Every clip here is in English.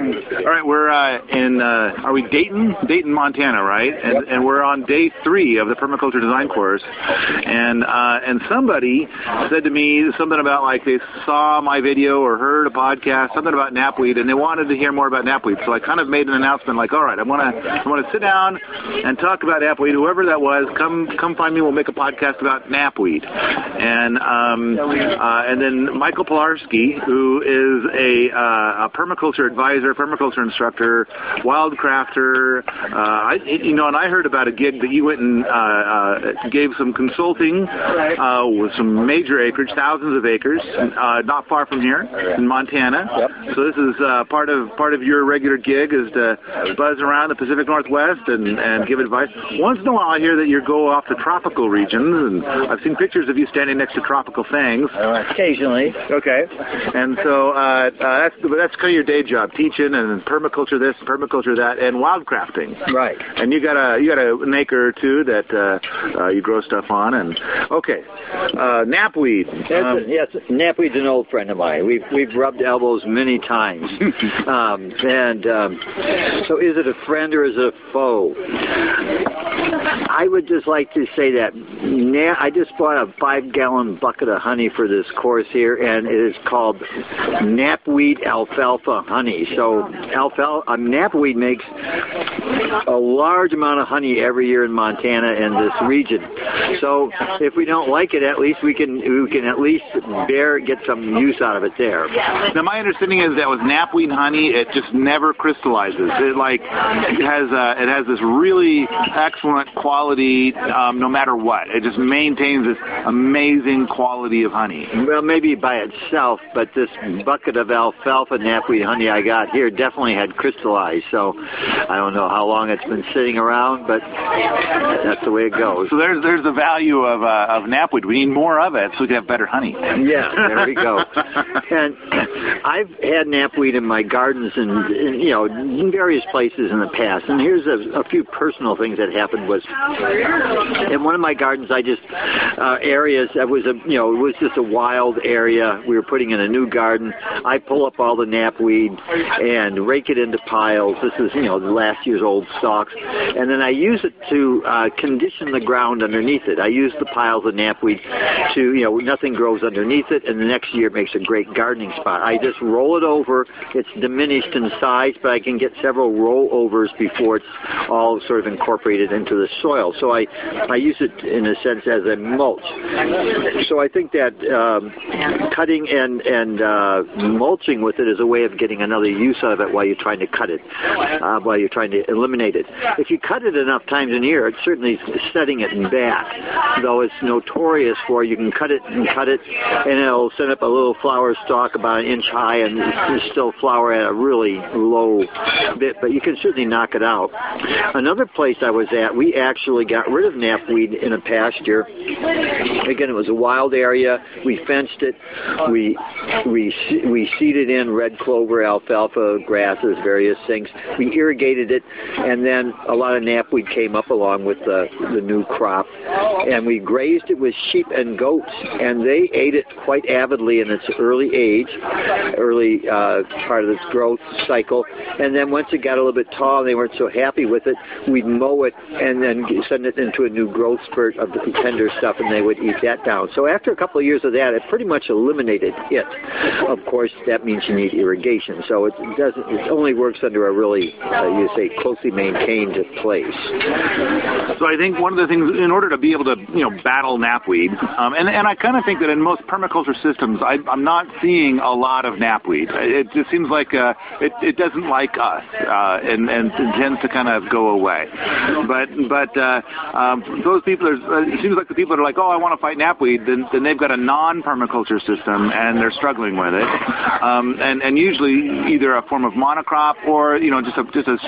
All right, we're are we Dayton, Montana, right? And we're on day 3 of the permaculture design course. And somebody said to me something about like they saw my video or heard a podcast, something about knapweed, and they wanted to hear more about knapweed. So I kind of made an announcement like, all right, I want to sit down and talk about knapweed. Whoever that was, come find me. We'll make a podcast about knapweed. And then Michael Pilarski, who is a permaculture advisor, permaculture instructor, wildcrafter. And I heard about a gig that you went and gave some consulting with some major acreage, thousands of acres, not far from here in Montana. Yep. So this is part of your regular gig is to buzz around the Pacific Northwest and give advice. Once in a while, I hear that you go off to tropical regions, and I've seen pictures of you standing next to tropical things. Occasionally. Okay. And so that's kind of your day job, teaching and permaculture this, permaculture that, and wildcrafting. Right. And you got an acre or two that you grow stuff on. And okay, knapweed. Yes, knapweed's an old friend of mine. We've rubbed elbows many times. So is it a friend or is it a foe? I would just like to say that I just bought a 5-gallon bucket of honey for this course here, and it is called knapweed alfalfa honey. So knapweed makes a large amount of honey every year in Montana and this region. So if we don't like it, at least we can at least get some use out of it there. Now my understanding is that with knapweed honey, it just never crystallizes. It has this really excellent quality no matter what. It just maintains this amazing quality of honey. Well, maybe by itself, but this bucket of alfalfa knapweed honey I got here definitely had crystallized. So I don't know how long it's been sitting around, but that's the way it goes. So there's the value of knapweed. We need more of it so we can have better honey. Yeah, there we go. And I've had knapweed in my gardens and in various places in the past. And here's a few personal things that happened. Was in one of my gardens, I just areas that was it was just a wild area. We were putting in a new garden. I pull up all the knapweed and rake it into piles. This is the last year's old stalks, and then I use it to condition the ground underneath it. I use the piles of knapweed to nothing grows underneath it, and the next year it makes a great gardening spot. I just roll it over. It's diminished in size, but I can get several rollovers before it's all sort of incorporated into the soil. So I use it in a sense as a mulch. So I think that cutting and mulching with it is a way of getting another use out of it while you're trying to cut it, while you're trying to eliminate it. If you cut it enough times in a year, it's certainly setting it back, though it's notorious for you can cut it, and it'll send up a little flower stalk about an inch high and still flower at a really low bit, but you can certainly knock it out. Another place I was at, we actually got rid of knapweed in a pasture. Again, it was a wild area. We fenced it. We seeded in red clover, alfalfa, grasses, various things. We irrigated it, and then a lot of knapweed came up along with the new crop. And we grazed it with sheep and goats, and they ate it quite avidly in its early part of its growth cycle. And then once it got a little bit tall and they weren't so happy with it, we'd mow it and then send it into a new growth spurt of the tender stuff, and they would eat that down. So after a couple of years of that, it pretty much eliminated it. Of course, that means you need irrigation. So it only works under a really, closely maintained place. So I think one of the things, in order to be able to, battle knapweed, and I kind of think that in most permaculture systems, I'm not seeing a lot of knapweed. It just seems like it doesn't like us, and it tends to kind of go away. But those people, it seems like the people that are like, oh, I want to fight knapweed, then they've got a non-permaculture system and they're struggling with it. And usually either a form of monocrop or just a straight patch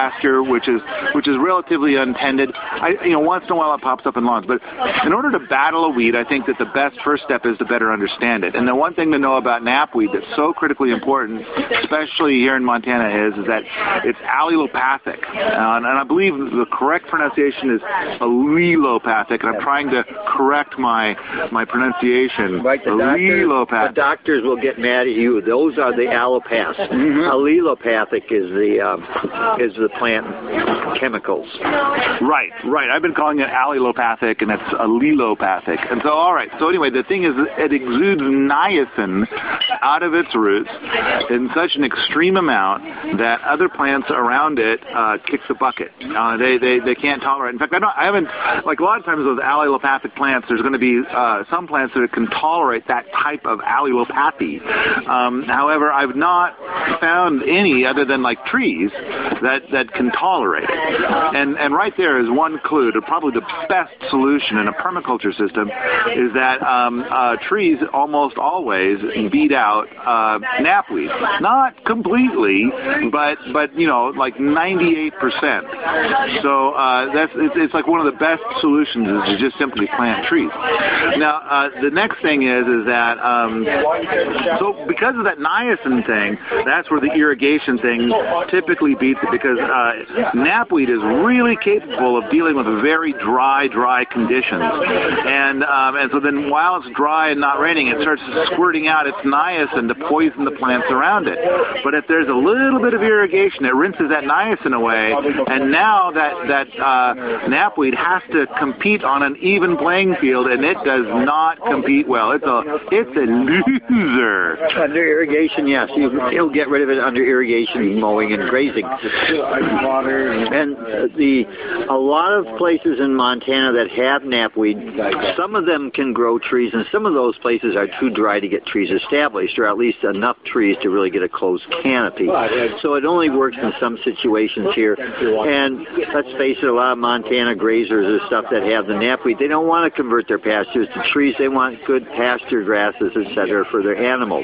pasture, which is relatively untended. Once in a while it pops up in lawns. But in order to battle a weed, I think that the best first step is to better understand it. And the one thing to know about knapweed that's so critically important, especially here in Montana, is that it's allelopathic. And I believe the correct pronunciation is allelopathic. And I'm trying to correct my pronunciation. Right, the doctors will get mad at you. Those are the allopaths. Allelopathic is the plant chemicals. Right. I've been calling it allelopathic, and it's allelopathic. And so, all right. So anyway, the thing is, it exudes niacin out of its roots in such an extreme amount that other plants around it kick the bucket. They can't tolerate. In fact, I haven't, like a lot of times those allelopathic plants, there's going to be some plants that can tolerate that type of allelopathy. However, I've not found any other than like trees that can tolerate it. And right there is one clue to probably the best solution in a permaculture system is that trees almost always beat out knapweed. Not completely, but like 98%. So it's like one of the best solutions is to just simply plant trees. Now, the next thing is that so because of that niacin thing, that's where the irrigation thing typically beats it, because knapweed is really capable of dealing with very dry conditions, and so then while it's dry and not raining, it starts squirting out its niacin to poison the plants around it. But if there's a little bit of irrigation, it rinses that niacin away, and now that knapweed has to compete on an even playing field, and it does not compete well. It's a loser. Under irrigation, yes, you'll get rid of it under irrigation, mowing, and grazing. And a lot of places in Montana that have knapweed, some of them can grow trees, and some of those places are too dry to get trees established, or at least enough trees to really get a closed canopy. So it only works in some situations here. And let's face it, a lot of Montana grazers and stuff that have the knapweed, they don't want to convert their pastures to trees. They want good pasture grasses, etc., for their animals.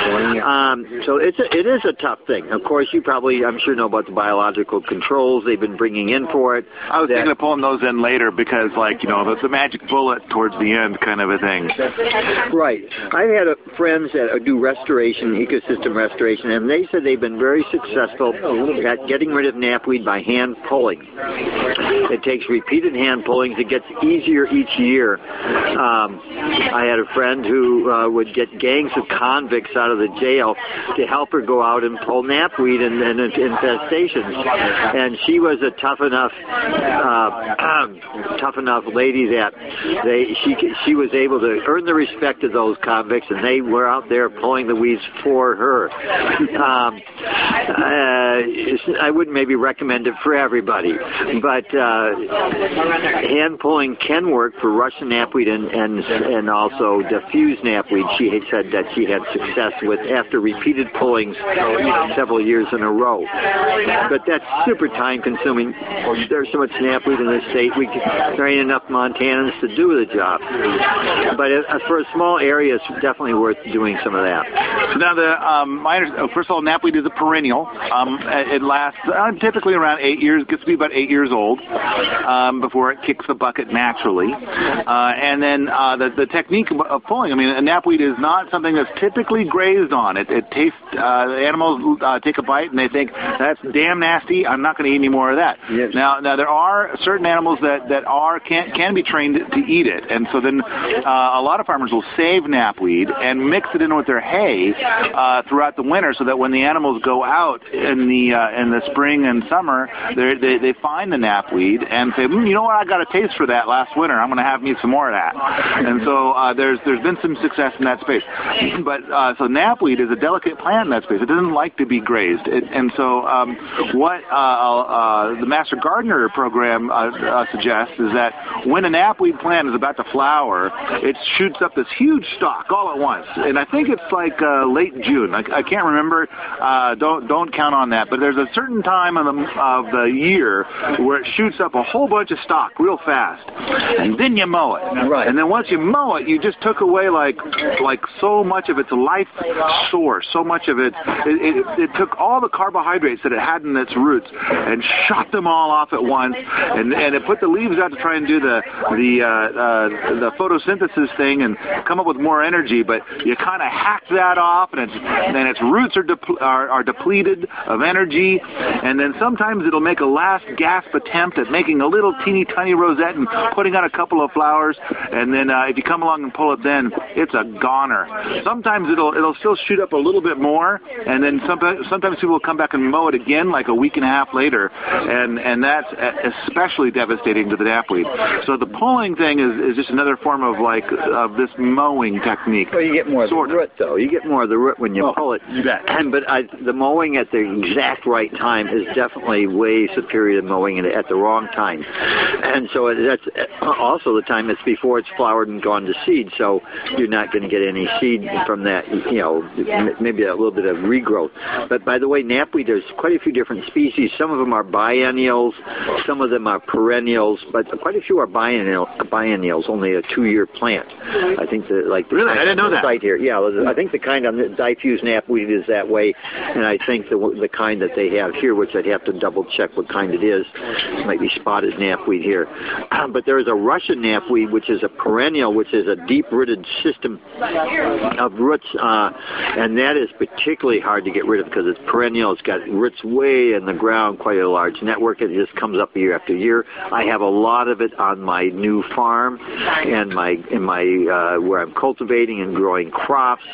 So it is a tough thing. Of course, I'm sure know about the biological controls they've been bringing in for it. I was thinking of pulling those in later because, the magic bullet towards the end kind of a thing. Right. I've had friends that do restoration, ecosystem restoration, and they said they've been very successful at getting rid of knapweed by hand pulling. It takes repeated hand pullings. It gets easier each year. I had a friend who would get gangs of convicts out of the jail to help her go out and pull knapweed in infestations. And she was a tough enough lady that she was able to earn the respect of those convicts, and they were out there pulling the weeds for her. I wouldn't maybe recommend it for everybody, but hand pulling can work for Russian knapweed and also diffuse knapweed. She had said that she had success with after repeated pullings several years in a row. But that's super time consuming. There's so much knapweed in this state, there ain't enough Montanans to do the job. But for a small area, it's definitely worth doing some of that. Now, first of all, knapweed is a perennial. It lasts typically around 8 years, gets to be about 8 years old before it kicks the bucket naturally. And then the technique of pulling, knapweed is not something that's typically grazed on. It tastes, the animals take a bite and they think, that's damn nasty, I'm not going to eat any more of that. Yes. Now there are certain animals that can be trained to eat it, and so then a lot of farmers will save knapweed and mix it in with their hay throughout the winter, so that when the animals go out in the spring and summer, they find the knapweed and say, you know what, I got a taste for that last winter, I'm going to have me some more of that. And so there's been some success in that space. But so knapweed is a delicate plant in that space. It doesn't like to be grazed. And so what the Master Gardener program suggests is that when a knapweed plant is about to flower, it shoots up this huge stalk all at once. And I think it's like late June. I can't remember. Don't count on that. that, but there's a certain time of the year where it shoots up a whole bunch of stock real fast, and then you mow it. Right. And then once you mow it, you just took away like so much of its life source, so much of it took all the carbohydrates that it had in its roots and shot them all off at once, and it put the leaves out to try and do the photosynthesis thing and come up with more energy, but you kind of hacked that off, and its roots are depleted of energy, and then sometimes it'll make a last gasp attempt at making a little teeny tiny rosette and putting out a couple of flowers, and then if you come along and pull it, then it's a goner. Sometimes it'll still shoot up a little bit more, and then sometimes people will come back and mow it again like a week and a half later, and that's especially devastating to the knapweed. So the pulling thing is just another form of this mowing technique. Well, you get more of the root, though. You get more of the root when you pull it. You bet. But the mowing at the exact right time is definitely way superior to mowing it at the wrong time. And so that's also the time it's before it's flowered and gone to seed, so you're not going to get any seed from that, maybe a little bit of regrowth. But by the way, knapweed, there's quite a few different species. Some of them are biennials, some of them are perennials, but quite a few are biennials, only a 2-year plant. I think really? I didn't know that. Right here. Yeah, I think the kind on the diffuse knapweed is that way, and I think the kind that they have here, which I'd have to double check what kind it is, might be spotted knapweed here. But there is a Russian knapweed, which is a perennial, which is a deep-rooted system of roots, and that is particularly hard to get rid of because it's perennial. It's got roots way in the ground, quite a large network. It just comes up year after year. I have a lot of it on my new farm and in my where I'm cultivating and growing crops,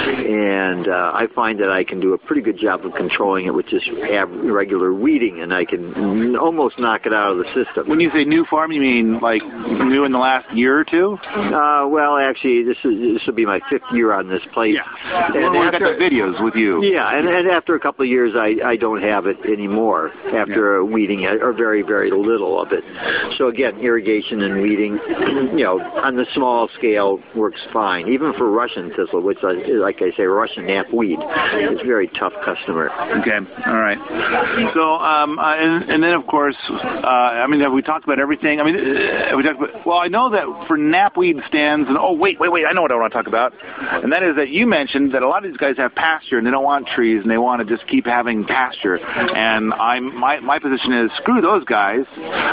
and I find that I can do a pretty good job of controlling it with just regular weeding, and I can almost knock it out of the system. When you say new farm, you mean like new in the last year or two? Well, actually, this will be my 5th year on this place. Yeah. And I got the videos with you. Yeah, and after a couple of years, I don't have it anymore after weeding it, or very, very little of it. So again, irrigation and weeding, on the small scale works fine. Even for Russian thistle, which, like I say, Russian knapweed, it's a very tough customer. Okay, all right. So, and then of course, have we talked about everything? I know that for knapweed stands, and wait, I know what I want to talk about, and that is that you mentioned that a lot of these guys have pasture and they don't want trees and they want to just keep having pasture. And my position is screw those guys.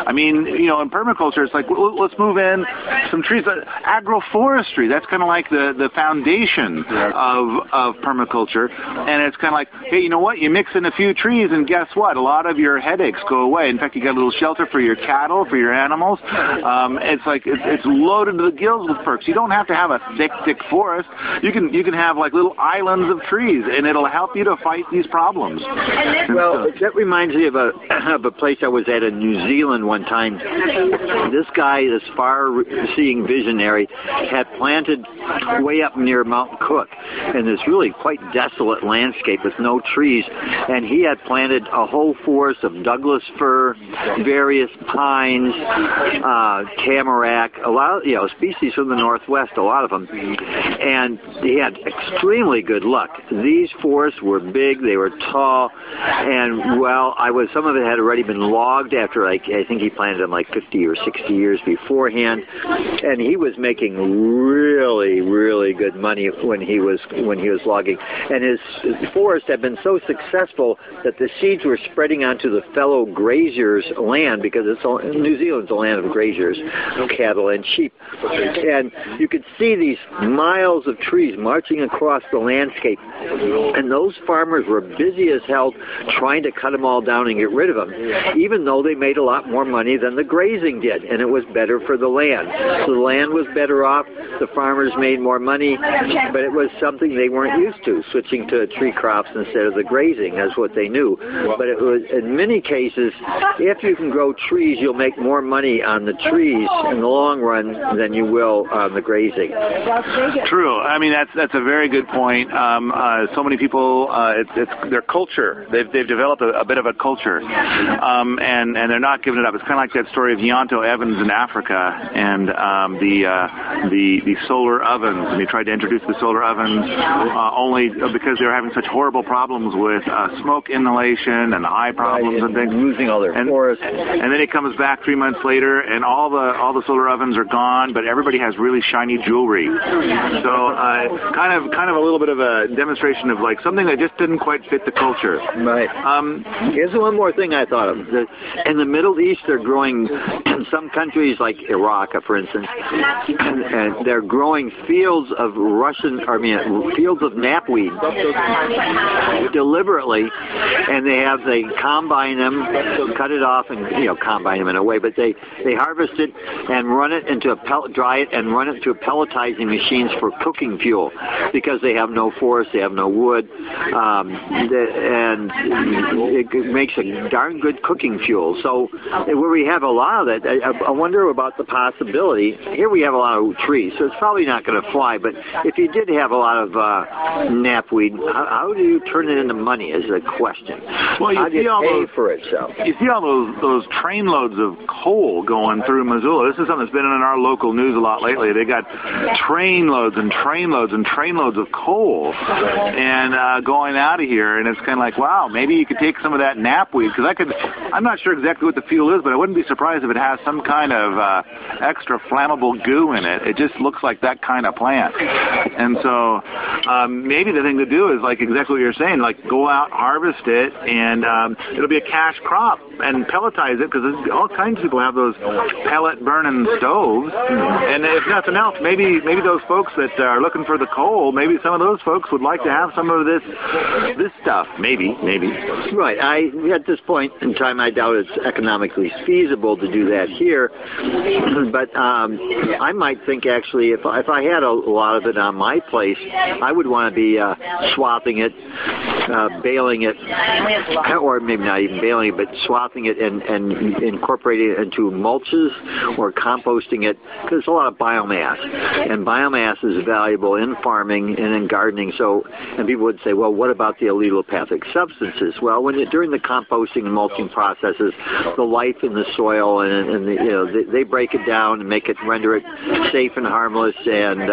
In permaculture, it's like let's move in some trees. Agroforestry, that's kind of like the foundation of permaculture, and it's kind of like, hey, you know what? You mix in a few trees, and guess what? A lot of your headaches go away. In fact, you got a little shelter for your cattle, for your animals. It's like it's loaded to the gills with perks. You don't have to have a thick forest. You can have like little islands of trees, and it'll help you to fight these problems. Well, that reminds me of a place I was at in New Zealand one time. This guy, this far-seeing visionary, had planted way up near Mount Cook in this really quite desolate landscape with no trees, and he had planted a whole forest of Douglas fir, various pines, tamarack, a lot of species from the Northwest, a lot of them, and he had extremely good luck. These forests were big, they were tall, and some of it had already been logged after I think he planted them like 50 or 60 years beforehand, and he was making really, really good money when he was logging. And his forest had been so successful that the seeds were spreading onto the fellow graziers' land, because New Zealand's a land of graziers, cattle and sheep. And you could see these miles of trees marching across the landscape, and those farmers were busy as hell trying to cut them all down and get rid of them, even though they made a lot more money than the grazing did, and it was better for the land. So the land was better off, the farmers made more money, but it was something they weren't used to, switching to tree crops instead of the grazing. That's what they knew. But it was, in many cases, if you can grow trees, you'll make more money on the trees in the long run than you will on the grazing. True. That's a very good point. So many people, it's their culture. They've developed a bit of a culture, and they're not giving it up. It's kind of like that story of Yonto Evans in Africa and the solar ovens. And he tried to introduce the solar ovens only because they were having such horrible problems with smoke inhalation and eye problems and things. Losing all their forests. And then he comes back 3 months later, and all the solar ovens are gone, but everybody has really shiny jewelry. So kind of a little bit of a demonstration of like something that just didn't quite fit the culture. Right. Here's one more thing I thought of. In the Middle East, they're growing, in some countries like Iraq, for instance, and they're growing fields of fields of knapweed deliberately, and they combine them, cut it off, and combine them in a way, but they harvest it and run it into dry it and run it to pelletizing machines for cooking fuel, because they have no forest, they have no wood, and it makes a darn good cooking fuel. So where we have a lot of that, I wonder about the possibility. Here we have a lot of trees, so it's probably not going to fly, but if you did have a lot of knapweed, how do you turn it into money is the question. Well, how do you pay for it? So you see all those trainloads of coal going through Missoula. This is something that's been in our local news a lot lately. They got trainloads and trainloads and trainloads of coal and going out of here, and it's kind of like, wow, maybe you could take some of that knapweed, because I'm not sure exactly what the fuel is, but I wouldn't be surprised if it has some kind of extra flammable goo in it. It just looks like that kind of plant. And so maybe the thing to do is like exactly what you're saying, like go out, harvest it, and it'll be a cash crop, and pelletize it, because all kinds of people have those pellet burning stoves. And if nothing else, maybe those folks that are looking for the coal, maybe some of those folks would like to have some of this stuff. Maybe. Right. At this point in time, I doubt it's economically feasible to do that here. But I might think actually, if I had a lot of it on my place, I would want to be swathing it, baling it, or maybe not even baling it, but swathing it and incorporating it into mulches or composting it, because there's a lot of biomass, and biomass is valuable in farming and in gardening. So, and people would say, well, what about the allelopathic substances? Well, during the composting and mulching processes, the life in the soil and they break it down and render it safe and harmless. And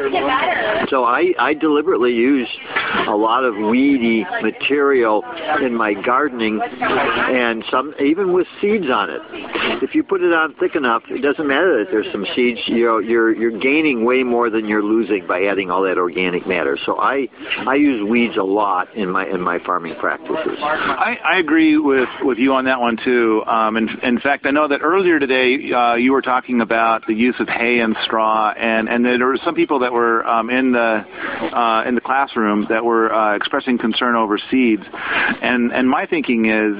so I deliberately use a lot of weedy material in my gardening, and some even with seeds on it. If you put it on thick enough, it doesn't matter that there's some seeds. You're gaining way more than you're losing by adding all that organic matter. So I use weeds a lot in my farming practices. I agree with you on that one too. In fact, I know that earlier today you were talking about the use of hay and straw, and there were some people that were in the classroom that were expressing concern over seeds. And my thinking is,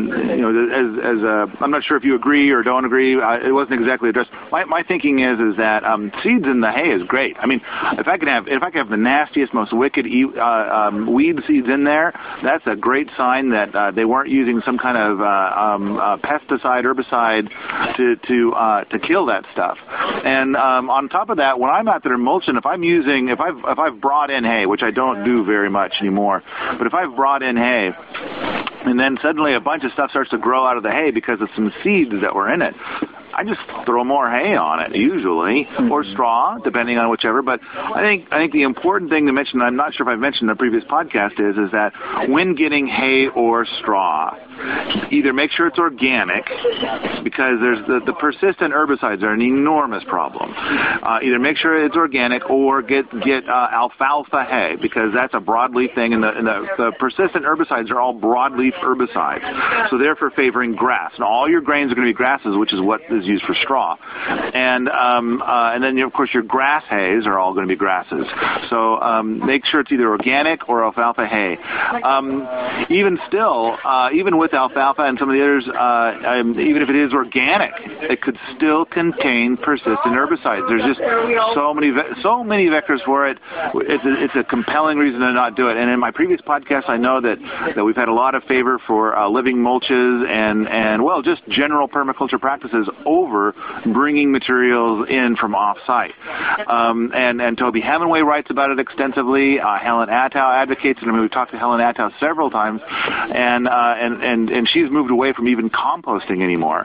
I'm not sure if you agree or don't agree. It wasn't exactly addressed. My thinking is that seeds in the hay is great. I mean, if I can have the nastiest, most wicked weed seeds in there, that's a great sign that they weren't using some kind of pesticide, herbicide to kill that stuff. And on top of that, when I'm out there mulching, if I've brought in hay, which I don't do very much anymore, but if I've brought in hay, and then suddenly a bunch of stuff starts to grow out of the hay because of some seeds that were in it, I just throw more hay on it usually, or straw, depending on whichever. But I think the important thing to mention, I'm not sure if I've mentioned in a previous podcast, is that when getting hay or straw, either make sure it's organic, because there's the persistent herbicides are an enormous problem. Either make sure it's organic, or get alfalfa hay, because that's a broadleaf thing, and the persistent herbicides are all broadleaf herbicides, so therefore favoring grass. And all your grains are going to be grasses, which is what is used for straw. And then of course your grass hays are all going to be grasses. So make sure it's either organic or alfalfa hay. Even with alfalfa and some of the others, even if it is organic, it could still contain persistent herbicides. There's just so many vectors for it. It's a compelling reason to not do it. And in my previous podcast, I know that we've had a lot of favor for living mulches and just general permaculture practices over bringing materials in from off-site. And Toby Hemingway writes about it extensively. Helen Attow advocates it. I mean, we've talked to Helen Attow several times, and she's moved away from even composting anymore.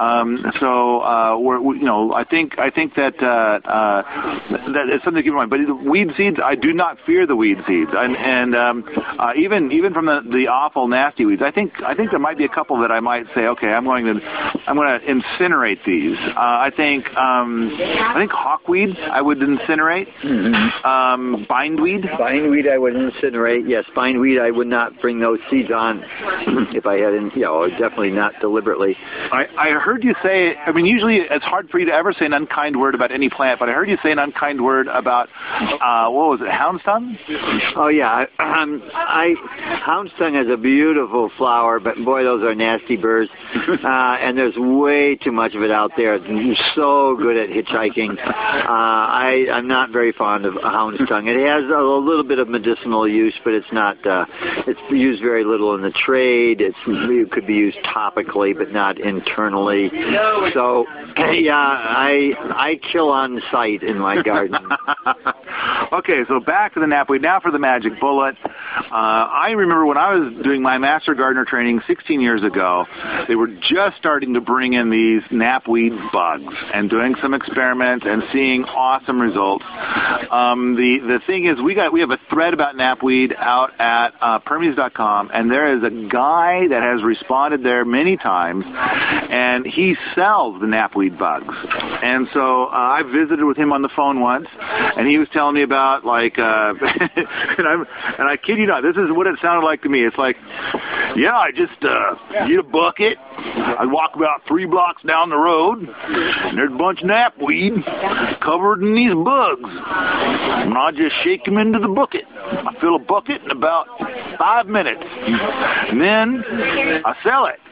I think that that is something to keep in mind. But the weed seeds, I do not fear the weed seeds, and even from the awful nasty weeds, I think there might be a couple that I might say, okay, I'm going to incinerate these. I think hawkweed I would incinerate. Mm-hmm. Bindweed. Bindweed I would incinerate. Yes, bindweed I would not bring those seeds on if I had, definitely not deliberately. I heard you say, I mean, usually it's hard for you to ever say an unkind word about any plant, but I heard you say an unkind word about, what was it, houndstongue? Oh, yeah. Houndstongue is a beautiful flower, but boy, those are nasty birds. And there's way too much of it out there. It's so good at hitchhiking. I'm not very fond of houndstongue. It has a little bit of medicinal use, but it's not, it's used very little in the trade. It could be used topically, but not internally. So, yeah, I kill on sight in my garden. Okay, so back to the knapweed. Now for the magic bullet. I remember when I was doing my master gardener training 16 years ago, they were just starting to bring in these knapweed bugs and doing some experiments and seeing awesome results. The thing is, we have a thread about knapweed out at Permies.com, and there is a guy that has responded there many times, and he sells the knapweed bugs. And so I visited with him on the phone once, and he was telling me about, like, and I kid you not, this is what it sounded like to me. It's like, yeah, I just get a bucket, I'd walk about 3 blocks down the road, and there's a bunch of knapweed covered in these bugs. And I just shake them into the bucket. I fill a bucket in about 5 minutes. And then I sell it.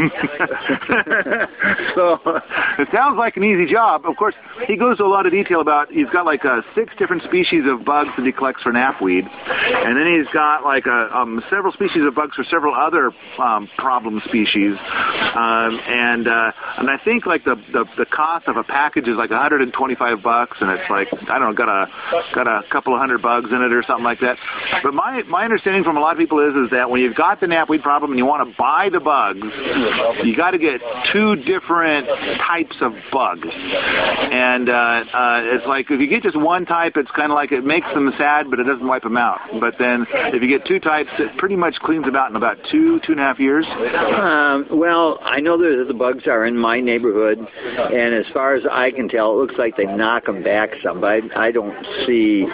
So it sounds like an easy job. Of course, he goes to a lot of detail about, he's got like 6 different species of bugs that he collects for knapweed, and then he's got like several species of bugs for several other problem species, and I think like the cost of a package is like $125, and it's like, I don't know, got a couple of hundred bugs in it or something like that. But my understanding from a lot of people is that when you've got the knapweed problem and you want to buy the bugs, you got to get 2 different types of bugs. And it's like if you get just one type, it's kind of like it makes them sad, but it doesn't wipe them out. But then if you get 2 types, it pretty much cleans them out in about 2.5 years. Well, I know that the bugs are in my neighborhood, and as far as I can tell, it looks like they knock them back some, but I haven't seen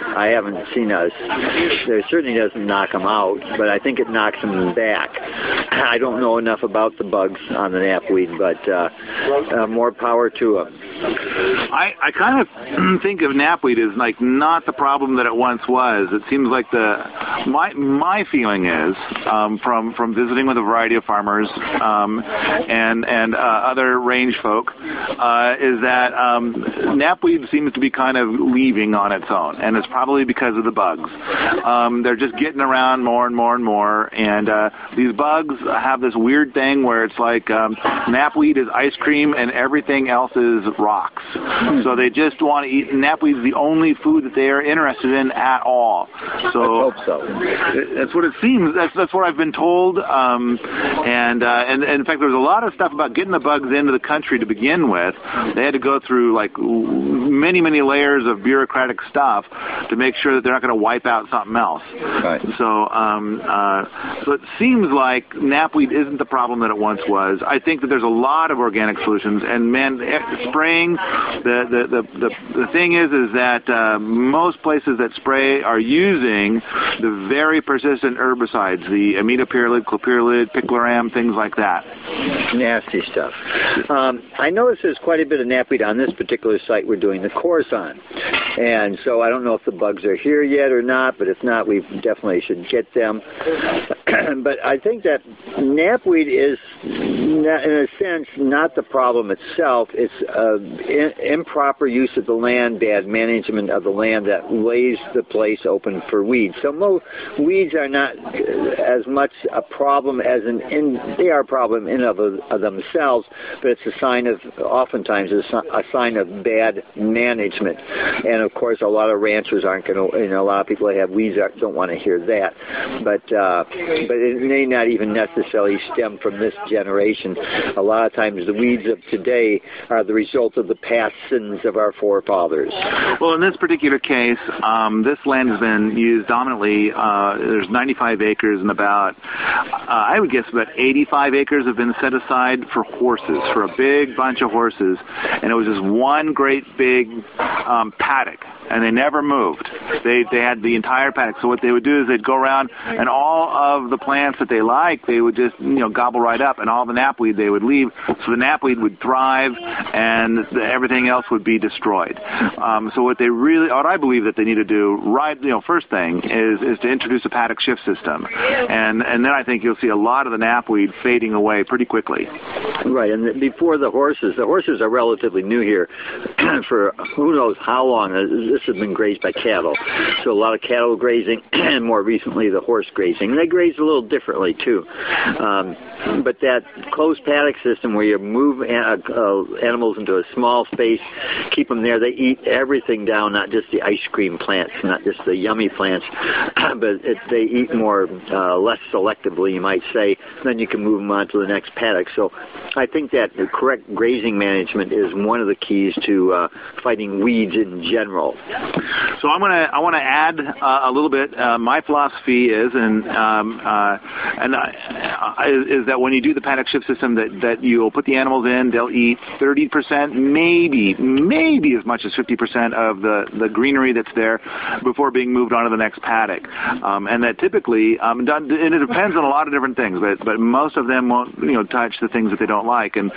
there certainly doesn't knock them out, but I think it knocks them back. I don't know enough about the bugs on the knapweed, but more power to them. I kind of think of knapweed as like not the problem that it once was. It seems like my feeling is from visiting with a variety of farmers and other range folk is that knapweed seems to be kind of leaving on its own, and it's probably because of the bugs. They're just getting around more and more and more, and these bugs have this weird thing where it's like knapweed is ice cream and everything else is rocks. So they just want to eat. Knapweed is the only food that they are interested in at all. So I hope so. That's what it seems. That's what I've been told. And in fact, there was a lot of stuff about getting the bugs into the country to begin with. They had to go through like many layers of bureaucratic stuff to make sure that they're not going to wipe out something else. Right. So it seems like knapweed isn't the problem that it once was. I think that there's a lot of organic solutions, and man, spraying. The thing is that most places that spray are using the very persistent herbicides, the imidacloprid, clopyralid, picloram, things like that. Nasty stuff. I noticed there's quite a bit of knapweed on this particular site we're doing the course on, and so I don't know if the bugs are here yet or not, but if not, we definitely should get them. but I think that knapweed is, in a sense, not the problem itself. It's improper use of the land, bad management of the land that lays the place open for weeds. So weeds are not as much a problem as they are a problem in of themselves, but it's a sign of, oftentimes, a sign of bad management. And of course, a lot of ranchers aren't going to, a lot of people that have weeds don't want to hear that. But it may not even necessarily stem from this generation. A lot of times the weeds of today are the result of the past sins of our forefathers. Well, in this particular case, this land has been used dominantly. There's 95 acres and about, I would guess about 85 acres have been set aside for horses, for a big bunch of horses. And it was just one great big paddock, and they never moved. They had the entire paddock. So what they would do is they'd go around, and all of the plants that they liked, they would just gobble right up, and all the knapweed they would leave. So the knapweed would thrive, and everything else would be destroyed. So what I believe that they need to do first thing is to introduce a paddock shift system, and then I think you'll see a lot of the knapweed fading away pretty quickly. Right, and before the horses are relatively new here for who knows how long. This has been grazed by cattle, so a lot of cattle grazing, and more recently the horse grazing. And they graze a little differently too. But that closed paddock system where you move animals into a small space, keep them there, they eat everything down, not just the ice cream plants, not just the yummy plants, but they eat less selectively, you might say. Then you can move them on to the next paddock. So I think that the correct grazing management is one of the keys to fighting weeds in general. So I want to add a little bit. My philosophy is, is that when you do the paddock shift system, that you'll put the animals in, they'll eat 30%, maybe as much as 50% of the greenery that's there before being moved on to the next paddock. And that typically, and it depends on a lot of different things, but most of them won't touch the things that they don't like, and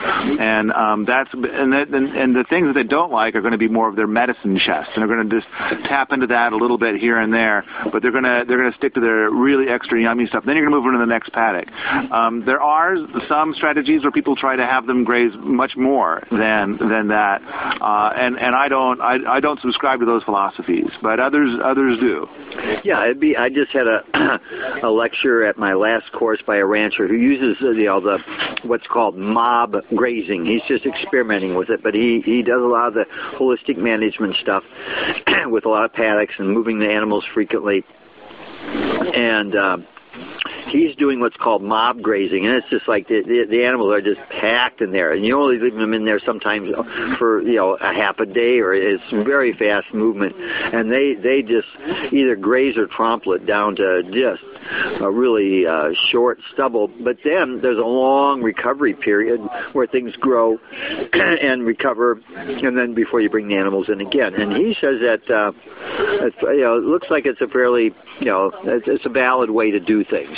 the things that they don't like are going to be more of their medicine chest, and they're going to just tap into that a little bit here and there, but they're going to stick to their really extra yummy stuff. Then you're going to move on to the next paddock. There are some strategies where people try to have them graze much more than that, and I don't subscribe to those philosophies, but others do. Yeah, I just had a lecture at my last course by a rancher who uses the what's called mob grazing. He's just experimenting with it, but he does a lot of the holistic management stuff with a lot of paddocks and moving the animals frequently. And he's doing what's called mob grazing, and it's just like the animals are just packed in there, and you only leave them in there sometimes for a half a day, or it's very fast movement, and they just either graze or trample it down to just a really short stubble. But then there's a long recovery period where things grow and recover, and then before you bring the animals in again. And he says that it looks like it's a fairly it's a valid way to do things.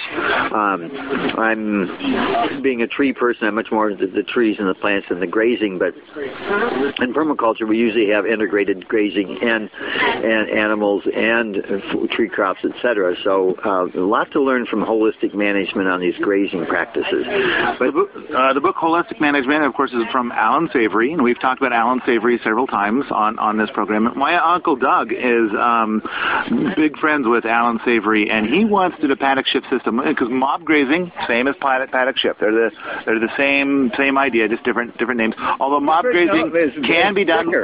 I'm being a tree person, I'm much more into the trees and the plants than the grazing, but in permaculture we usually have integrated grazing and animals and tree crops, etc. So a lot to learn from holistic management on these grazing practices. But the book Holistic Management, of course, is from Alan Savory, and we've talked about Alan Savory several times on this program. My Uncle Doug is big friends with Alan Savory, and he wants to do a paddock shift system, because mob grazing, same as paddock shift. They're the same idea, just different names. Although mob grazing can be done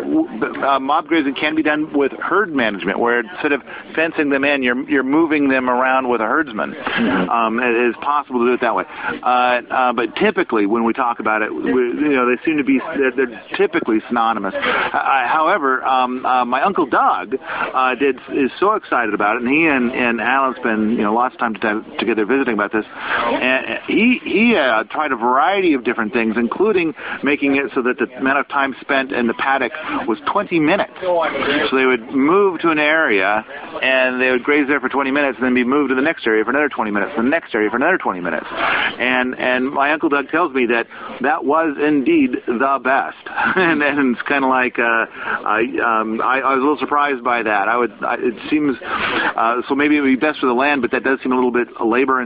with herd management, where instead of fencing them in, you're moving them around with a herdsman. It is possible to do it that way. But typically, when we talk about it, they seem to be they're typically synonymous. However, my Uncle Doug is so excited about it, and he and Alan spend lots of time together visiting about this. And he tried a variety of different things, including making it so that the amount of time spent in the paddock was 20 minutes. So they would move to an area, and they would graze there for 20 minutes, and then be moved to the next area for another 20 minutes, the next area for another 20 minutes. And my Uncle Doug tells me that was indeed the best. and it's kind of like I was a little surprised by that. It seems so maybe it would be best for the land, but that does seem a little bit labor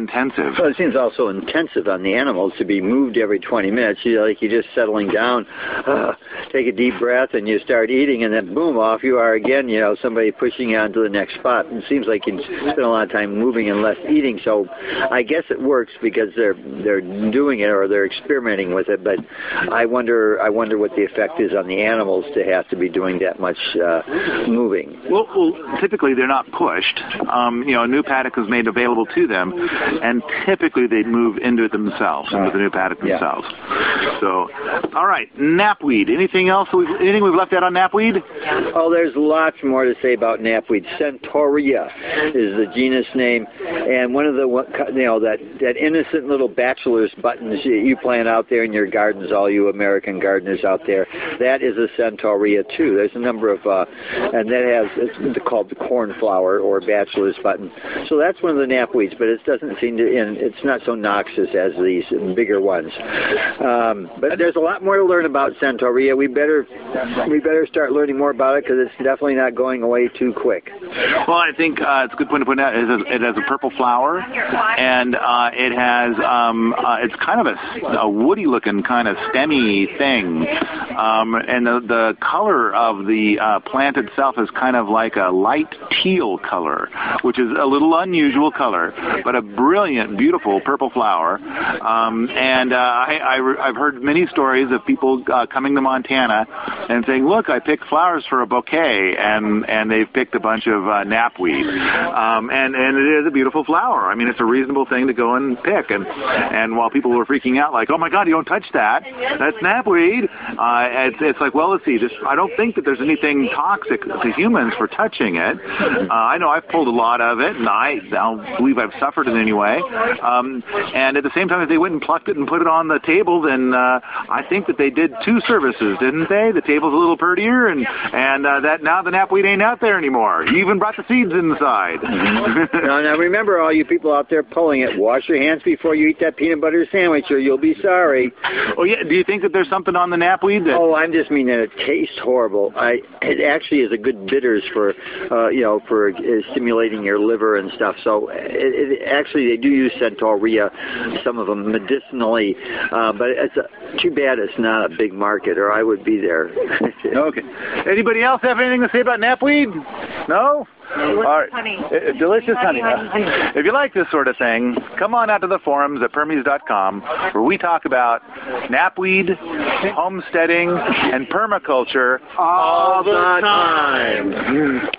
intensive. Well, it seems also intensive on the animals to be moved every 20 minutes. You're just settling down, take a deep breath, and you start eating, and then boom, off you are again. Somebody pushing you on to the next spot. And it seems like you spend a lot of time moving and less eating. So I guess it works because they're doing it or they're experimenting with it. But I wonder what the effect is on the animals to have to be doing that much moving. Well, typically they're not pushed. A new paddock is made available to them, and typically they move into it themselves, into the new paddock themselves. So, all right, knapweed. Anything else? Anything we've left out on knapweed? Oh, there's lots more to say about knapweed. Centaurea is the genus name, and one of the that innocent little bachelor's buttons you plant out there in your gardens, all you American gardeners out there, that is a Centaurea too. There's a number of, and that it's called the cornflower or bachelor's button. So that's one of the knapweeds, but it doesn't seem to, and it's not so noxious as these bigger ones. But there's a lot more to learn about Centaurea. We better start learning more about it because it's definitely not going away too quick. Well, I think it's a good point to point out. It has a purple flower, and it has it's kind of a woody-looking kind of stemmy thing, and the color of the plant itself is kind of like a light teal color, which is a little unusual color, but a brilliant, beautiful purple flower. I've heard many stories of people coming to Montana and saying, "Look, I picked flowers for a bouquet," and they've picked a bunch of knapweed, and it is a beautiful flower. I mean, it's a reasonable thing to go and pick. And while people were freaking out, like, "Oh my God, you don't touch that! That's knapweed," it's like, well, let's see. I don't think that there's anything toxic to humans for touching it. I know I've pulled a lot of it, and I don't believe I've suffered in any way. And at the same time, if they went and plucked it and put it on the table, then I think that they did two services, didn't they? The table's a little prettier, and that now the knapweed ain't out there anymore. You even brought the seeds inside. Now remember, all you people out there pulling it, wash your hands before you eat that peanut butter sandwich, or you'll be sorry. Oh yeah, do you think that there's something on the knapweed that? Oh, I'm just mean that it tastes horrible. It actually is a good bitters for stimulating your liver and stuff. So actually they do use Centaurea, some of them medicinally, but it's too bad it's not a big market, or I would be there. Okay. Anybody else have anything to say about knapweed? No? Delicious All right. honey. Delicious honey. If you like this sort of thing, come on out to the forums at Permies.com, where we talk about knapweed, homesteading, and permaculture all the time.